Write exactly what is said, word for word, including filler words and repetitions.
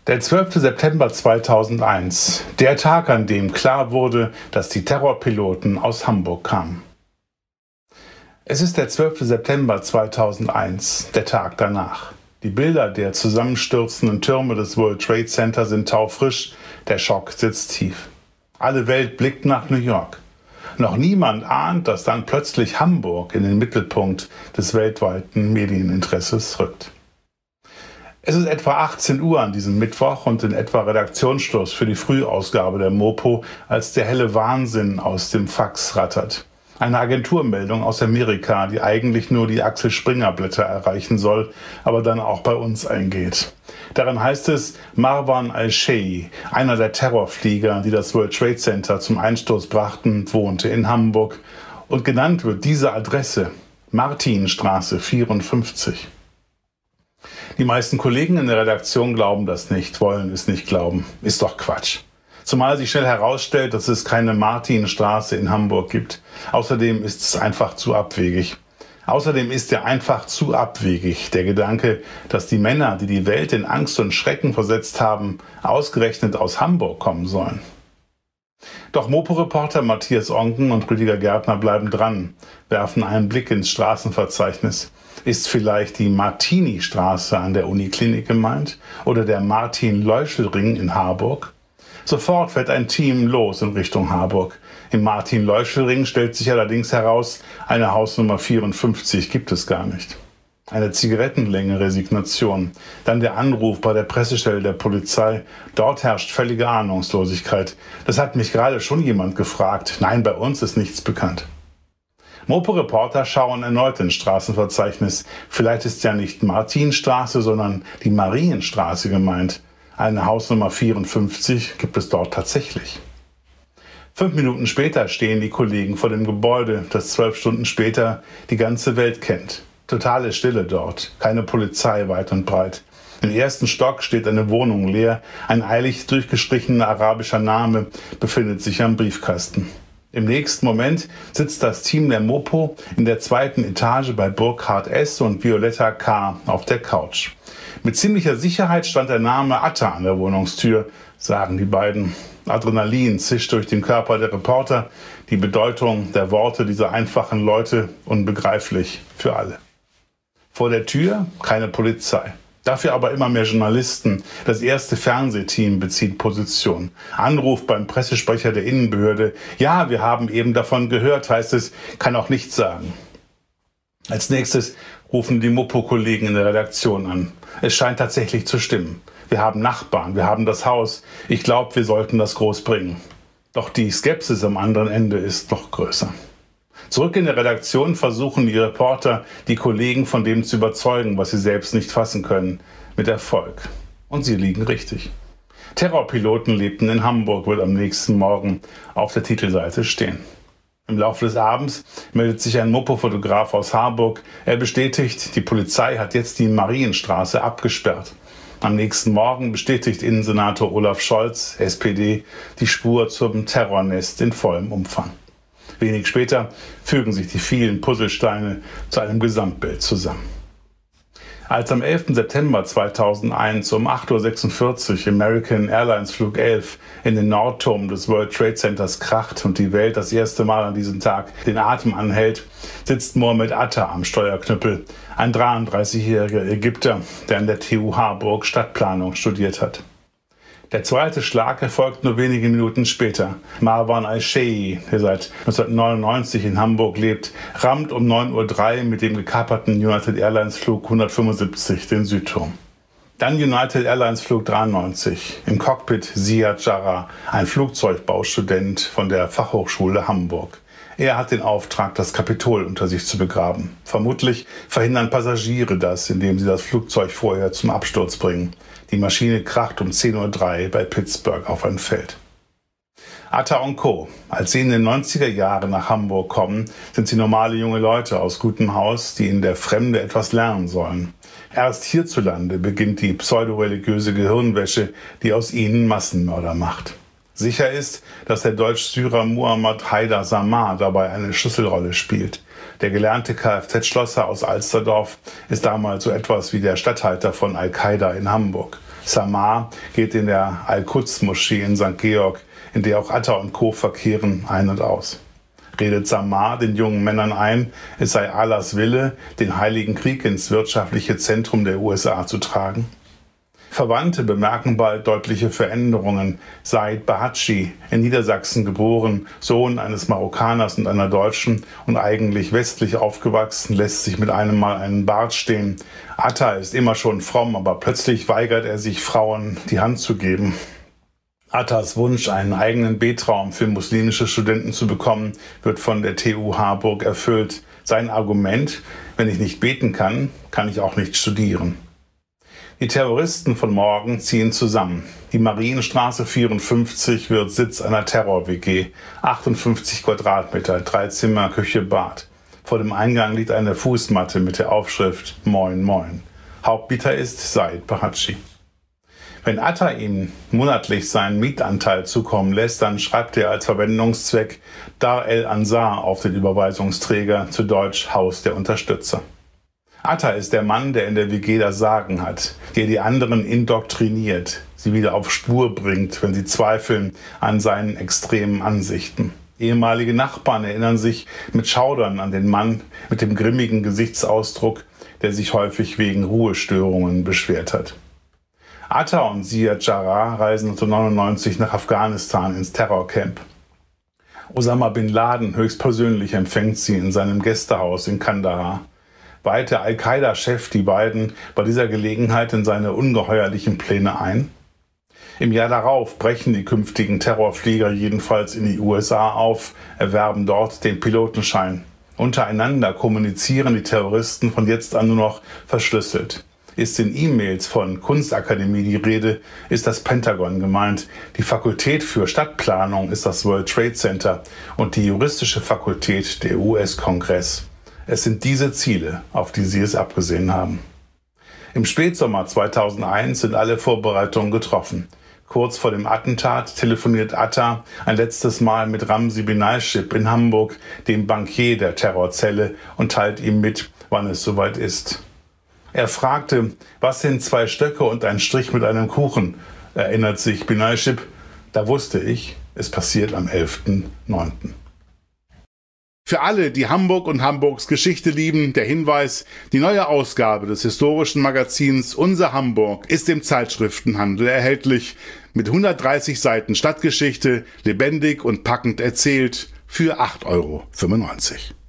Der zwölfte September zweitausendeins, der Tag, an dem klar wurde, dass die Terrorpiloten aus Hamburg kamen. Es ist der zwölfte September zweitausendeins, der Tag danach. Die Bilder der zusammenstürzenden Türme des World Trade Center sind taufrisch, der Schock sitzt tief. Alle Welt blickt nach New York. Noch niemand ahnt, dass dann plötzlich Hamburg in den Mittelpunkt des weltweiten Medieninteresses rückt. Es ist etwa achtzehn Uhr an diesem Mittwoch und in etwa Redaktionsschluss für die Frühausgabe der Mopo, als der helle Wahnsinn aus dem Fax rattert. Eine Agenturmeldung aus Amerika, die eigentlich nur die Axel Springer Blätter erreichen soll, aber dann auch bei uns eingeht. Darin heißt es, Marwan al-Shehhi, einer der Terrorflieger, die das World Trade Center zum Einsturz brachten, wohnte in Hamburg. Und genannt wird diese Adresse, Martinstraße vierundfünfzig. Die meisten Kollegen in der Redaktion glauben das nicht, wollen es nicht glauben. Ist doch Quatsch. Zumal sich schnell herausstellt, dass es keine Martinstraße in Hamburg gibt. Außerdem ist es einfach zu abwegig. Außerdem ist ja einfach zu abwegig der Gedanke, dass die Männer, die die Welt in Angst und Schrecken versetzt haben, ausgerechnet aus Hamburg kommen sollen. Doch Mopo-Reporter Matthias Onken und Rüdiger Gärtner bleiben dran, werfen einen Blick ins Straßenverzeichnis. Ist vielleicht die Martini-Straße an der Uniklinik gemeint oder der Martin-Leuschel-Ring in Harburg? Sofort fährt ein Team los in Richtung Harburg. Im Martin-Leuschel-Ring stellt sich allerdings heraus, eine Hausnummer vierundfünfzig gibt es gar nicht. Eine Zigarettenlänge Resignation. Dann der Anruf bei der Pressestelle der Polizei. Dort herrscht völlige Ahnungslosigkeit. Das hat mich gerade schon jemand gefragt. Nein, bei uns ist nichts bekannt. Mopo-Reporter schauen erneut ins Straßenverzeichnis. Vielleicht ist ja nicht Martinstraße, sondern die Marienstraße gemeint. Eine Hausnummer vierundfünfzig gibt es dort tatsächlich. Fünf Minuten später stehen die Kollegen vor dem Gebäude, das zwölf Stunden später die ganze Welt kennt. Totale Stille dort, keine Polizei weit und breit. Im ersten Stock steht eine Wohnung leer, ein eilig durchgestrichener arabischer Name befindet sich am Briefkasten. Im nächsten Moment sitzt das Team der Mopo in der zweiten Etage bei Burkhard S. und Violetta K. auf der Couch. Mit ziemlicher Sicherheit stand der Name Atta an der Wohnungstür, sagen die beiden. Adrenalin zischt durch den Körper der Reporter, die Bedeutung der Worte dieser einfachen Leute unbegreiflich für alle. Vor der Tür keine Polizei. Dafür aber immer mehr Journalisten. Das erste Fernsehteam bezieht Position. Anruf beim Pressesprecher der Innenbehörde. Ja, wir haben eben davon gehört, heißt es, kann auch nichts sagen. Als nächstes rufen die Mopo-Kollegen in der Redaktion an. Es scheint tatsächlich zu stimmen. Wir haben Nachbarn, wir haben das Haus. Ich glaube, wir sollten das groß bringen. Doch die Skepsis am anderen Ende ist noch größer. Zurück in der Redaktion versuchen die Reporter, die Kollegen von dem zu überzeugen, was sie selbst nicht fassen können. Mit Erfolg. Und sie liegen richtig. Terrorpiloten lebten in Hamburg, wird am nächsten Morgen auf der Titelseite stehen. Im Laufe des Abends meldet sich ein Mopo-Fotograf aus Harburg. Er bestätigt, die Polizei hat jetzt die Marienstraße abgesperrt. Am nächsten Morgen bestätigt Innensenator Olaf Scholz, S P D, die Spur zum Terrornest in vollem Umfang. Wenig später fügen sich die vielen Puzzlesteine zu einem Gesamtbild zusammen. Als am elften September zweitausendeins um acht Uhr sechsundvierzig American Airlines Flug elf in den Nordturm des World Trade Centers kracht und die Welt das erste Mal an diesem Tag den Atem anhält, sitzt Mohammed Atta am Steuerknüppel, ein dreiunddreißigjähriger Ägypter, der an der T U Harburg Stadtplanung studiert hat. Der zweite Schlag erfolgt nur wenige Minuten später. Marwan al-Shehhi, der seit neunzehnhundertneunundneunzig in Hamburg lebt, rammt um neun Uhr drei mit dem gekaperten United Airlines Flug hundertfünfundsiebzig den Südturm. Dann United Airlines Flug dreiundneunzig, im Cockpit Ziad Jarrah, ein Flugzeugbaustudent von der Fachhochschule Hamburg. Er hat den Auftrag, das Kapitol unter sich zu begraben. Vermutlich verhindern Passagiere das, indem sie das Flugzeug vorher zum Absturz bringen. Die Maschine kracht um zehn Uhr drei bei Pittsburgh auf ein Feld. Atta und Co. Als sie in den neunziger Jahren nach Hamburg kommen, sind sie normale junge Leute aus gutem Haus, die in der Fremde etwas lernen sollen. Erst hierzulande beginnt die pseudoreligiöse Gehirnwäsche, die aus ihnen Massenmörder macht. Sicher ist, dass der Deutsch-Syrer Muhammad Haidar Samar dabei eine Schlüsselrolle spielt. Der gelernte Kfz-Schlosser aus Alsterdorf ist damals so etwas wie der Statthalter von Al-Qaida in Hamburg. Samar geht in der Al-Quds-Moschee in Sankt Georg, in der auch Atta und Co. verkehren, ein und aus. Redet Samar den jungen Männern ein, es sei Allahs Wille, den Heiligen Krieg ins wirtschaftliche Zentrum der U S A zu tragen? Verwandte bemerken bald deutliche Veränderungen. Said Bahatschi, in Niedersachsen geboren, Sohn eines Marokkaners und einer Deutschen und eigentlich westlich aufgewachsen, lässt sich mit einem Mal einen Bart stehen. Atta ist immer schon fromm, aber plötzlich weigert er sich, Frauen die Hand zu geben. Attas Wunsch, einen eigenen Betraum für muslimische Studenten zu bekommen, wird von der T U Harburg erfüllt. Sein Argument: Wenn ich nicht beten kann, kann ich auch nicht studieren. Die Terroristen von morgen ziehen zusammen. Die Marienstraße vierundfünfzig wird Sitz einer Terror-W G. achtundfünfzig Quadratmeter, drei Zimmer, Küche, Bad. Vor dem Eingang liegt eine Fußmatte mit der Aufschrift Moin Moin. Hauptmieter ist Said Bahatschi. Wenn Atta ihm monatlich seinen Mietanteil zukommen lässt, dann schreibt er als Verwendungszweck Dar el Ansar auf den Überweisungsträger, zu Deutsch Haus der Unterstützer. Atta ist der Mann, der in der W G das Sagen hat, der die anderen indoktriniert, sie wieder auf Spur bringt, wenn sie zweifeln an seinen extremen Ansichten. Ehemalige Nachbarn erinnern sich mit Schaudern an den Mann mit dem grimmigen Gesichtsausdruck, der sich häufig wegen Ruhestörungen beschwert hat. Atta und Ziad Jarrah reisen neunzehnhundertneunundneunzig nach Afghanistan ins Terrorcamp. Osama bin Laden höchstpersönlich empfängt sie in seinem Gästehaus in Kandahar. Weiht der Al-Qaida-Chef die beiden bei dieser Gelegenheit in seine ungeheuerlichen Pläne ein? Im Jahr darauf brechen die künftigen Terrorflieger jedenfalls in die U S A auf, erwerben dort den Pilotenschein. Untereinander kommunizieren die Terroristen von jetzt an nur noch verschlüsselt. Ist in E-Mails von Kunstakademie die Rede, ist das Pentagon gemeint. Die Fakultät für Stadtplanung ist das World Trade Center und die juristische Fakultät der U S-Kongress. Es sind diese Ziele, auf die sie es abgesehen haben. Im Spätsommer zweitausendeins sind alle Vorbereitungen getroffen. Kurz vor dem Attentat telefoniert Atta ein letztes Mal mit Ramzi Benaiship in Hamburg, dem Bankier der Terrorzelle, und teilt ihm mit, wann es soweit ist. Er fragte, was sind zwei Stöcke und ein Strich mit einem Kuchen? Erinnert sich Benaiship. Da wusste ich, es passiert am elften neunten Für alle, die Hamburg und Hamburgs Geschichte lieben, der Hinweis: Die neue Ausgabe des historischen Magazins Unser Hamburg ist im Zeitschriftenhandel erhältlich, mit hundertdreißig Seiten Stadtgeschichte, lebendig und packend erzählt, für acht Euro fünfundneunzig.